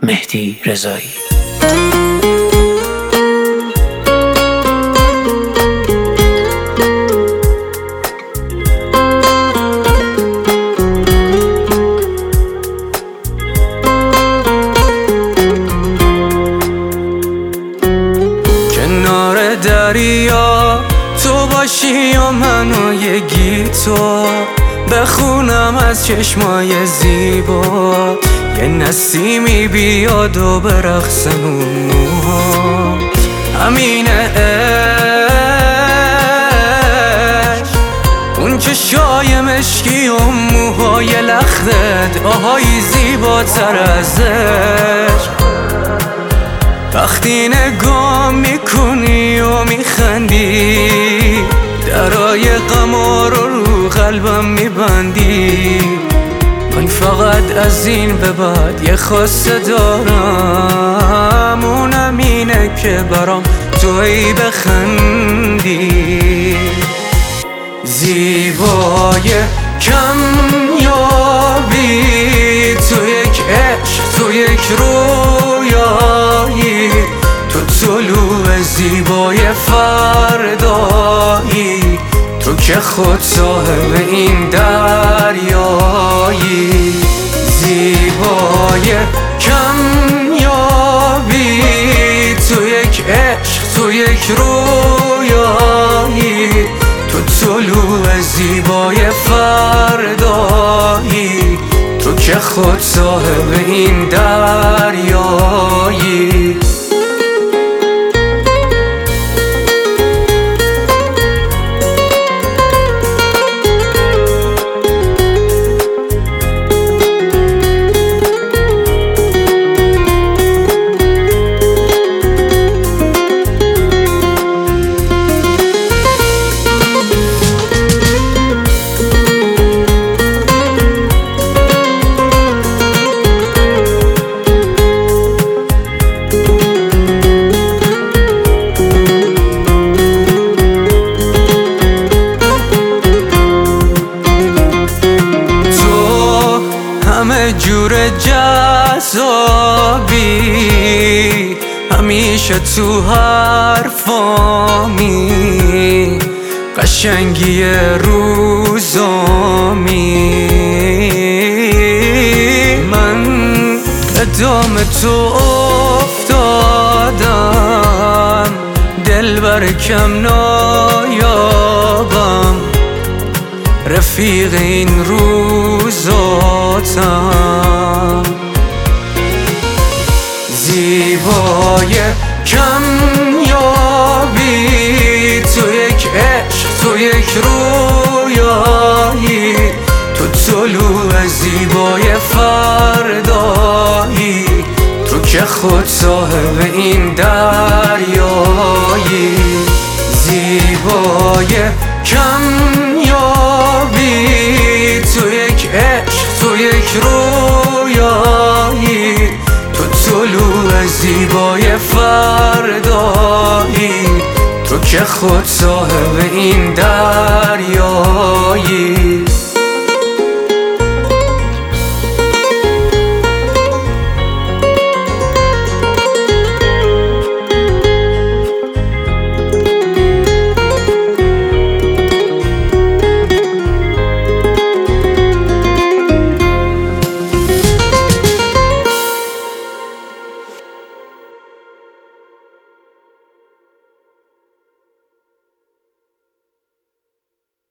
مهدی رضایی. کنار دریا تو باشی و منو یه گیتار بخونم از چشمای زیبا، یه نسیمی بیاد و برقصمون موها. همین عشق، اون چشای مشکی و موهای لختت، آهای زیباتر از عشق. وقتی نگاه میکنی و میخندی، درای غم رو قلبم میبندی. من فقط از این به بعد یه خواسته دارم، اونم اینه که برام تویی بخندی. زیبای کمیابی تو یک عشق، تو یک رویایی، تو طلوع زیبای فردایی، تو که خود صاحب این دریایی. زیبای کمیابی تو یک عشق، تو یک رویایی، تو طلوع زیبای فردایی، تو که خود صاحب این دریایی. همه جور جذابی، همیشه تو حرفامی، قشنگی روزامی. من ادام تو افتادم، دل بر کم نایابم، رفیق این روزاتم. زیبای کمیابی تو یک عشق، تو یک رویایی، تو طلوع زیبای فردایی، تو که خود صاحب این دریایی. زیبای کمیابی تو یک عشق، تو یک رویایی، تو طلوع زیبای فردایی، تو که خود صاحب این دریایی.